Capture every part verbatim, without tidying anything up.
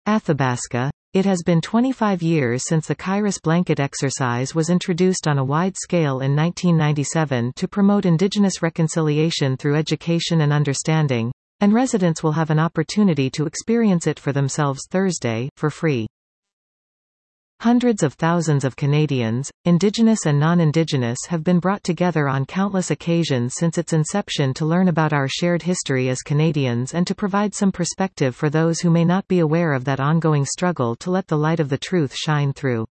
Athabasca. It has been twenty-five years since the Kairos blanket exercise was introduced on a wide scale in nineteen ninety-seven to promote Indigenous reconciliation through education and understanding, and residents will have an opportunity to experience it for themselves Thursday, for free. Hundreds of thousands of Canadians, Indigenous and non-Indigenous, have been brought together on countless occasions since its inception to learn about our shared history as Canadians and to provide some perspective for those who may not be aware of that ongoing struggle to let the light of the truth shine through.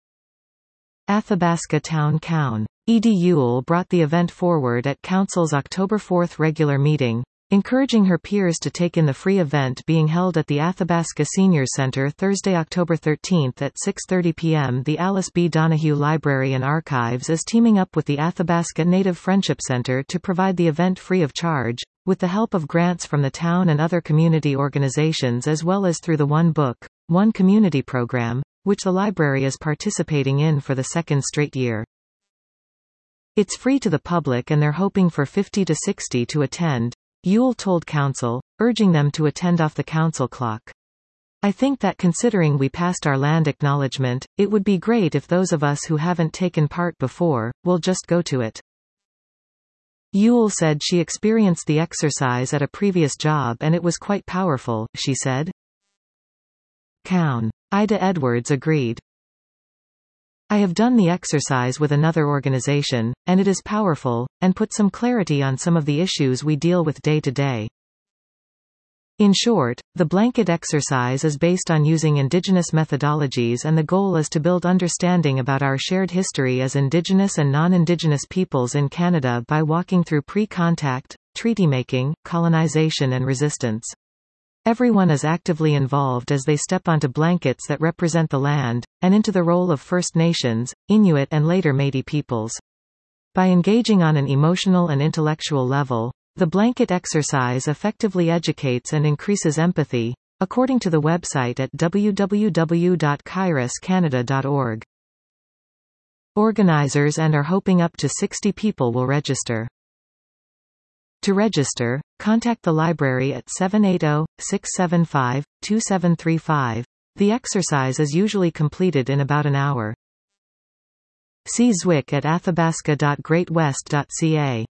Athabasca Town Council. Edie Ewell brought the event forward at Council's October fourth regular meeting, encouraging her peers to take in the free event being held at the Athabasca Seniors Centre Thursday, October thirteenth at six thirty p m The Alice B. Donahue Library and Archives is teaming up with the Athabasca Native Friendship Centre to provide the event free of charge, with the help of grants from the town and other community organizations, as well as through the One Book, One Community program, which the library is participating in for the second straight year. It's free to the public and they're hoping for fifty to sixty to attend, Ewell told Council, urging them to attend off the Council clock. I think that considering we passed our land acknowledgement, it would be great if those of us who haven't taken part before, will just go to it. Ewell said she experienced the exercise at a previous job and it was quite powerful, she said. Council. Ida Edwards agreed. I have done the exercise with another organization, and it is powerful, and put some clarity on some of the issues we deal with day to day. In short, the blanket exercise is based on using Indigenous methodologies, and the goal is to build understanding about our shared history as Indigenous and non-Indigenous peoples in Canada by walking through pre-contact, treaty-making, colonization and resistance. Everyone is actively involved as they step onto blankets that represent the land, and into the role of First Nations, Inuit and later Métis peoples. By engaging on an emotional and intellectual level, the blanket exercise effectively educates and increases empathy, according to the website at w w w dot kairos canada dot org. Organizers and are hoping up to sixty people will register. To register, contact the library at seven eight zero, six seven five, two seven three five. The exercise is usually completed in about an hour. See Zwick at athabasca dot great west dot c a.